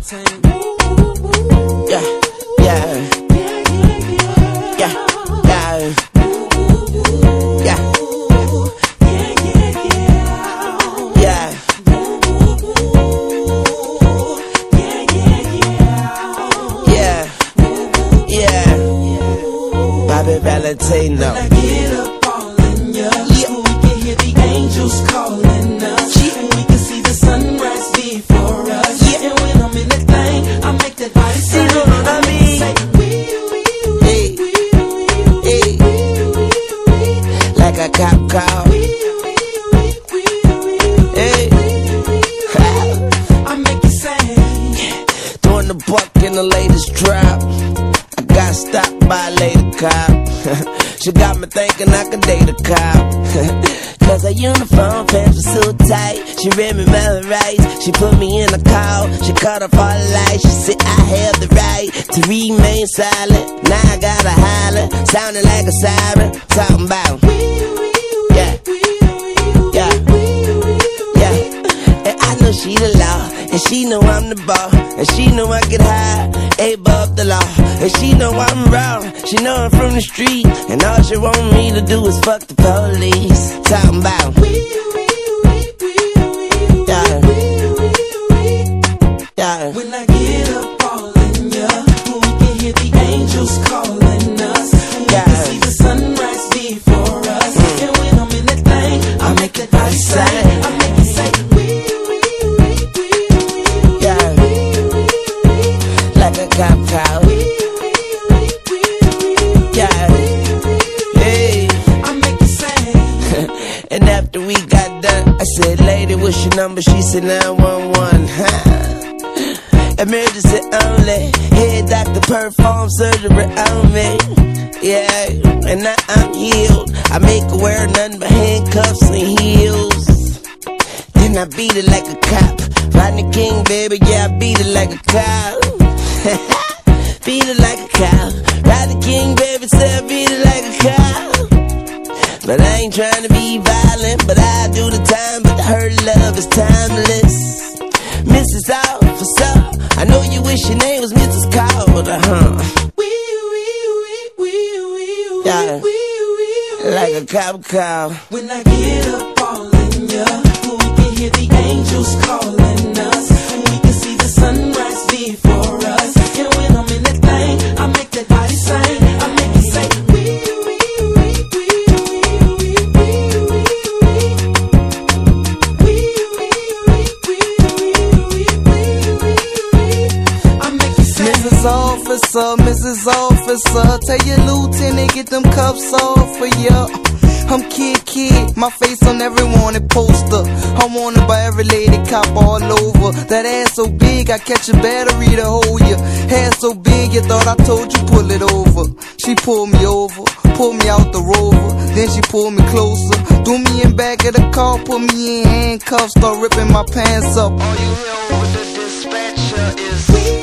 Yeah, yeah, yeah, yeah, yeah, yeah. Yeah, Bobby Valentino. When I get up all in ya, we can hear the angels calling us, and we can see the sunrise before us. And when I'm in that thing, I make that body say, you know what I mean? Hey, like a cop call. Hey, I make you say, throwing the buck in the latest drop. I got stopped by a lady cop. She got me thinking I could date a cop. Cause her uniform pants were so tight. She read me my rights. She put me in a call. She cut off all the lights. She said I have the right to remain silent. Now I gotta holler, sounding like a siren. Talking about yeah, yeah, yeah. And I know she the law, and she know I'm the ball, and she know I get high, above the law. And she know I'm wrong, she know I'm from the street, and all she want me to do is fuck the police. Talking about yeah, yeah. when I get up all in ya, we can hear the angels calling us, and we can see the sunrise before us. And when I'm in that thing, I make that body say, I make it say, yeah, like a cop cow. Yeah, hey. I make you say. And after we got done, I said, lady, what's your number? She said 911. Emergency only. Head doctor perform surgery on me. Yeah, and now I'm healed. I make her wear nothing but handcuffs and heels. Then I beat it like a cop. Rodney King, baby, yeah, I beat it like a cop. Beat it like a cow. Rodney King, baby, say I beat it like a cow. But I ain't trying to be violent, but I do the time, but her love is timeless. Mrs. Officer, I know you wish your name was Mrs. Calder, yeah, like a cop cow. When I get up all in ya, we can hear the angels calling us, and we can see the sunrise before us. And when I'm in that thing, I make that body sing, I make it say, I make you say, Mrs. Officer, tell your lieutenant get them cuffs off for ya. I'm kid, my face on every wanted poster. I'm wanted by every lady cop all over. That ass so big, I catch a battery to hold ya. Hair so big, you thought I told you pull it over. She pulled me over, pulled me out the Rover. Then she pulled me closer, threw me in back of the car, put me in handcuffs, start ripping my pants up. All you hear over the dispatcher is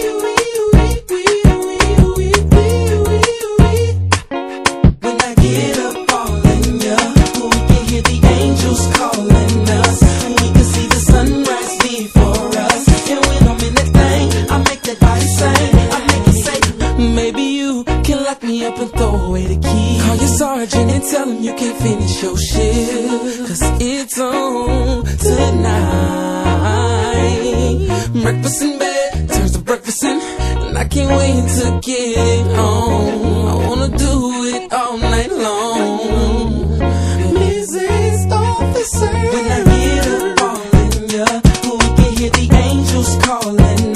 when I get up all in ya, we can hear the angels calling us, and we can see the sunrise before us. And when I'm in that thing, I make that body sing, I make it say, maybe you can lock me up and throw away the key. Call your sergeant and tell him you can't finish your shift, cause it's on tonight. Breakfast in bed turns to breakfast in, and I can't wait to get home. I wanna do it all night long. Mrs. Officer, when I get up all in ya, we can hear the angels calling